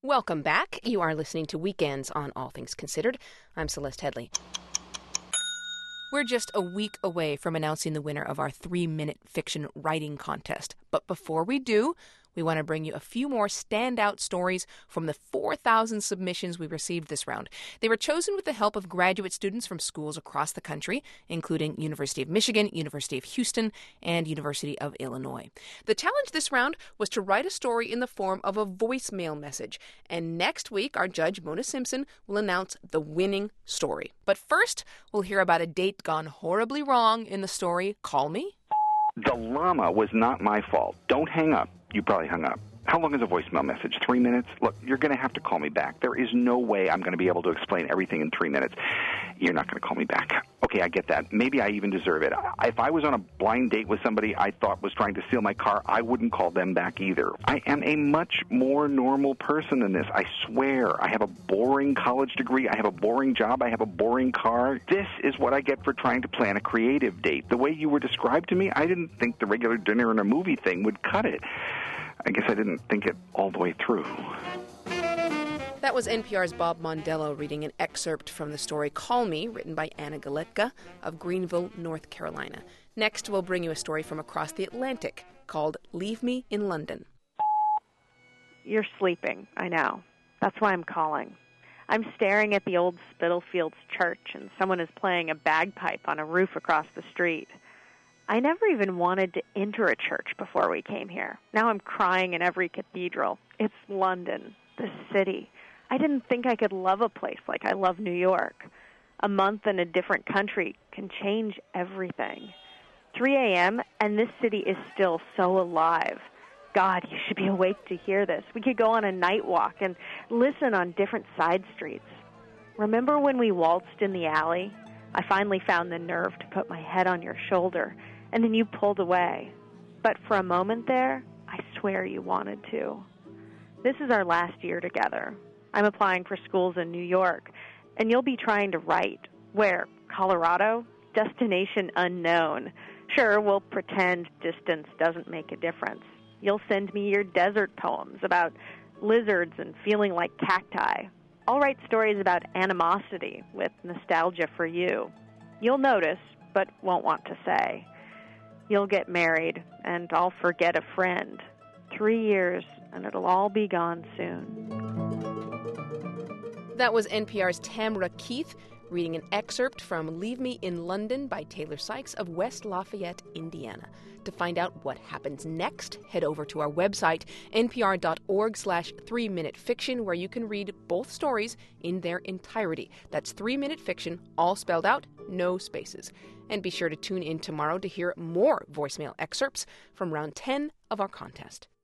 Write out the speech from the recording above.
Welcome back. You are listening to Weekends on All Things Considered. I'm Celeste Headley. We're just a week away from announcing the winner of our 3-minute fiction writing contest. But before we do, we want to bring you a few more standout stories from the 4,000 submissions we received this round. They were chosen with the help of graduate students from schools across the country, including University of Michigan, University of Houston, and University of Illinois. The challenge this round was to write a story in the form of a voicemail message. And next week, our judge, Mona Simpson, will announce the winning story. But first, we'll hear about a date gone horribly wrong in the story Call Me. The llama was not my fault. Don't hang up. You probably hung up. How long is a voicemail message? 3 minutes? Look, you're going to have to call me back. There is no way I'm going to be able to explain everything in 3 minutes. You're not going to call me back. Okay, I get that. Maybe I even deserve it. If I was on a blind date with somebody I thought was trying to steal my car, I wouldn't call them back either. I am a much more normal person than this. I swear. I have a boring college degree. I have a boring job. I have a boring car. This is what I get for trying to plan a creative date. The way you were described to me, I didn't think the regular dinner and a movie thing would cut it. I guess I didn't think it all the way through. That was NPR's Bob Mondello reading an excerpt from the story Call Me, written by Anna Galetka of Greenville, North Carolina. Next, we'll bring you a story from across the Atlantic called Leave Me in London. You're sleeping, I know. That's why I'm calling. I'm staring at the old Spitalfields church, and someone is playing a bagpipe on a roof across the street. I never even wanted to enter a church before we came here. Now I'm crying in every cathedral. It's London, the city. I didn't think I could love a place like I love New York. A month in a different country can change everything. 3 a.m. and this city is still so alive. God, you should be awake to hear this. We could go on a night walk and listen on different side streets. Remember when we waltzed in the alley? I finally found the nerve to put my head on your shoulder, and then you pulled away. But for a moment there, I swear you wanted to. This is our last year together. I'm applying for schools in New York, and you'll be trying to write. Where? Colorado? Destination unknown. Sure, we'll pretend distance doesn't make a difference. You'll send me your desert poems about lizards and feeling like cacti. I'll write stories about animosity with nostalgia for you. You'll notice, but won't want to say. You'll get married, and I'll forget a friend. 3 years, and it'll all be gone soon. That was NPR's Tamara Keith reading an excerpt from Leave Me in London by Taylor Sykes of West Lafayette, Indiana. To find out what happens next, head over to our website, npr.org/3-minute fiction, where you can read both stories in their entirety. That's 3-minute fiction, all spelled out, no spaces. And be sure to tune in tomorrow to hear more voicemail excerpts from round 10 of our contest.